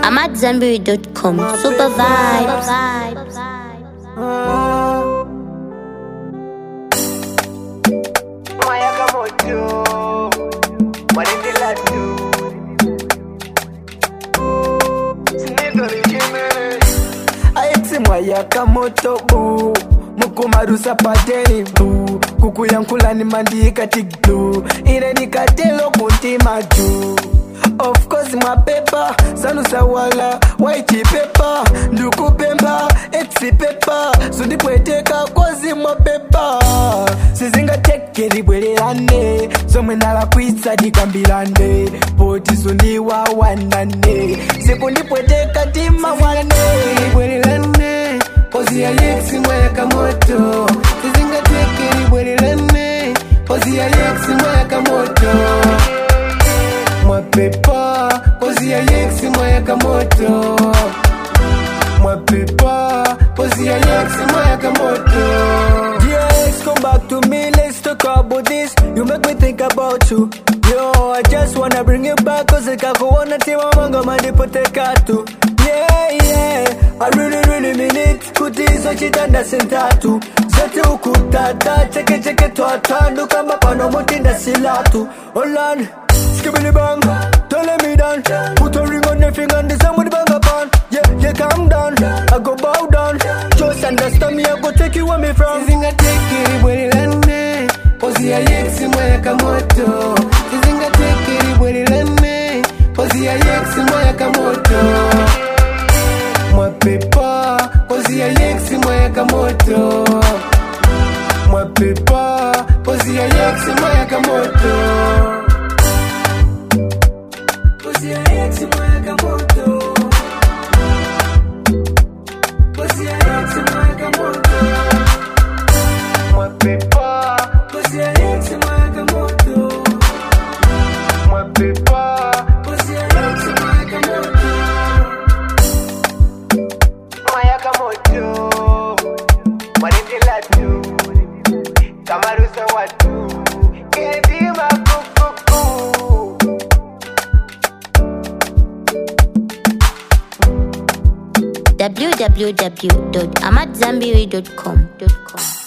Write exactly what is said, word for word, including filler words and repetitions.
I'm at Zambiri dot com. Super vibes. Yakamoto bu mukumarusa pateni bu kuku yankulani mandika tigdu ire nikatelo kuntima juu. Of course my paper sanu sawala white paper nduku pemba exi paper sundipweteka kozi my paper sizinga teke libwererane somwe nala kwitsa dikambilane poti sundiwa wanane sikundipweteka tima wane libwererane pozi ya yeksi mweka moto sizinga teke libwererane pozi ya yeksi mweka moto mwapepa pozi ya yeksi mweka moto mwapepa pozi ya yeksi mweka moto. Dear ex, come back to me, let's talk about this. You make me think about you. Yo, I just wanna bring you back cause I can't go on until my manga mandi potekatu. Yeah, yeah, I really, really mean it. Kutizo chitanda sentatu zote ukutata, cheke cheke tuatandu kama pano mutinda silatu. Olan skibili bang, don't let me down. Put a ring on your finger and the same with the bang upon. Yeah, yeah, calm down, I go bow down. Just understand me, I go take you where me from. Sizinga take it, where it lane. Pozi ya yeksi mweka moto. Sizinga take it, where it lane. Pozi ya yeksi mweka moto. Mwapepa, pozi ya yeksi mweka moto. Mwapepa, pozi ya yeksi mweka moto. Pozi ya yeksi mweka moto. Pozi ya yeksi mweka moto. Mwapepa, pozi ya yeksi mweka moto. Mwapepa, pozi ya yeksi mweka moto. Mweka moto. Mwanitila tu. Kamarusa watu. Kedima kukuku. w w w dot amat zambiri dot com.